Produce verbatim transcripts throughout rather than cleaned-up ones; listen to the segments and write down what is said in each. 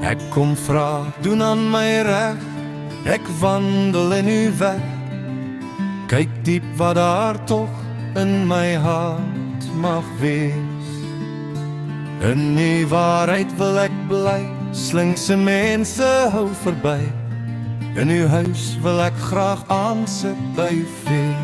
Ek kom vra, doen aan my reg, ek wandel in u weg. Kyk diep wat daar tog in my hart mag wees. In die waarheid wil ek bly, slinkse mense hou verby. In uw huis wil ek graag aansit by fees.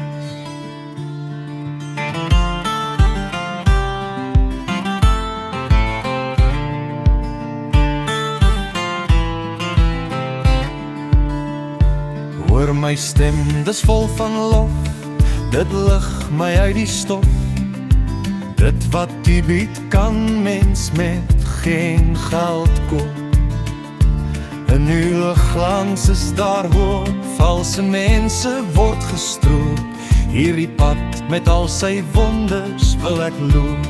Hoor my stem, dis vol van lof, dit lig my uit die stof. Dit wat u bied kan mens met geen geld koop. In uw glans is daar hoop, valse mense word gestroop. Hierdie pad met al sy wonders wil ek loop.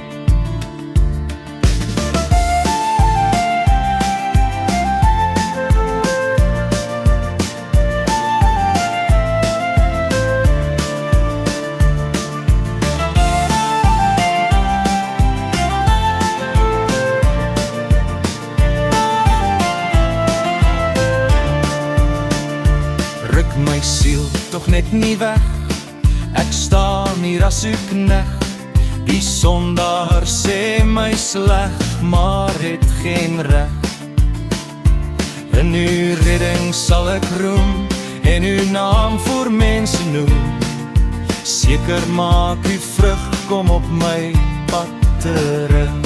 My siel toch net nie weg, ek staan hier as u knegt. Die sondaar sê my sleg, maar het geen reg. In uw redding sal ek roem, en uw naam voor mense noem. Seker maak u vrug kom op my pad terug.